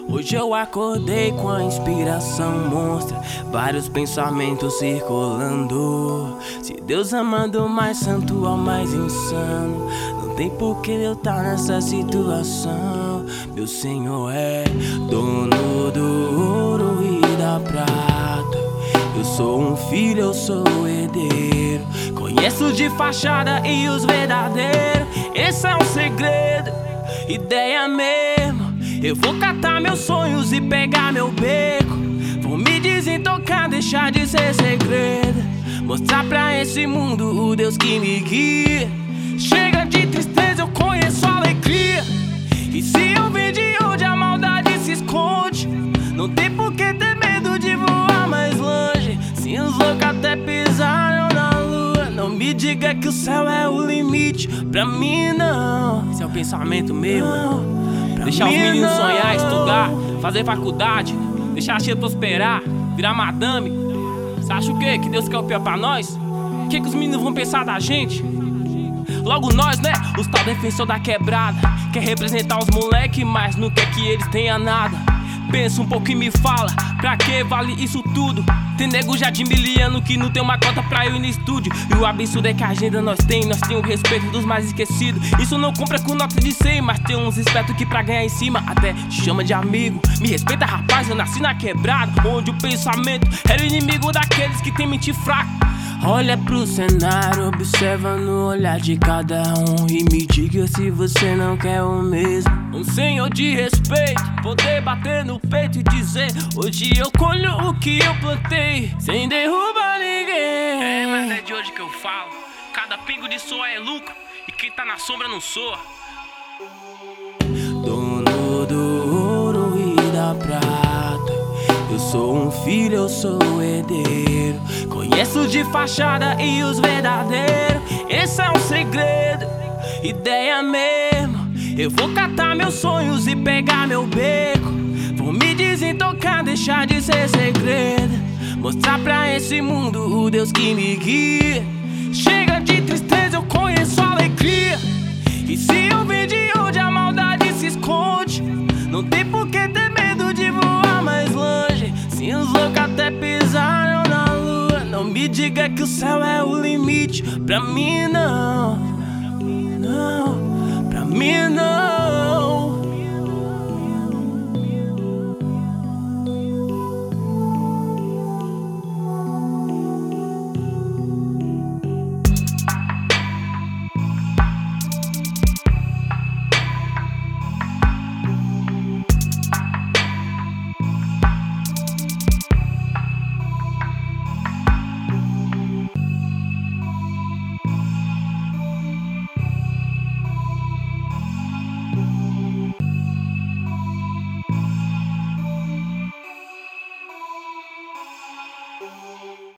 Hoje eu acordei com a inspiração monstra, vários pensamentos circulando. Se Deus amando o mais santo ao mais insano, não tem por que eu tá nessa situação. Meu Senhor é dono do ouro e da prata. Eu sou um filho, eu sou herdeiro. Conheço de fachada e os verdadeiros. Esse é um segredo, ideia mesmo. Eu vou catar meus sonhos e pegar meu beco. Vou me desintocar, deixar de ser segredo. Mostrar pra esse mundo o Deus que me guia. Chega de tristeza, eu conheço a alegria. E se eu vim de onde a maldade se esconde, não tem por que ter medo de voar mais longe. Se os loucos até pisaram na lua, não me diga que o céu é o limite. Pra mim não. Esse é o pensamento meu, mano. Deixar os meninos sonhar, estudar, fazer faculdade, deixar a tia prosperar, virar madame. Você acha o quê? Que Deus quer o pior pra nós? O que os meninos vão pensar da gente? Logo nós, né? Os tal defensor da quebrada, quer representar os moleque, mas não quer que eles tenham nada. Pensa um pouco e me fala, pra que vale isso tudo? Tem nego já de miliano que não tem uma cota pra eu ir no estúdio. E o absurdo é que a agenda nós tem o respeito dos mais esquecidos. Isso não compra com nota de 100, mas tem uns espertos que pra ganhar em cima até te chama de amigo. Me respeita, rapaz, eu nasci na quebrada, onde o pensamento era o inimigo daqueles que tem mente fraca. Olha pro cenário, observa no olhar de cada um e me diga se você não quer o mesmo. Um senhor de respeito, poder bater no peito e dizer: hoje eu colho o que eu plantei, sem derrubar ninguém. É, mas é de hoje que eu falo. Cada pingo de soa é lucro, e quem tá na sombra não soa. Dono do ouro e da prata, eu sou um filho, eu sou herdeiro. Conheço de fachada e os verdadeiros. Esse é um segredo, ideia mesmo. Eu vou catar meus sonhos e pegar meu beco. Vou me desintocar, deixar de ser segredo. Mostrar pra esse mundo o Deus que me guia. Chega de tristeza, eu conheço a alegria. E se eu vim de onde a maldade se esconde, não tem por que ter medo de voar mais longe. Se os loucos até pisaram na lua, não me diga que o céu é o limite. Pra mim não, não, pra mim não.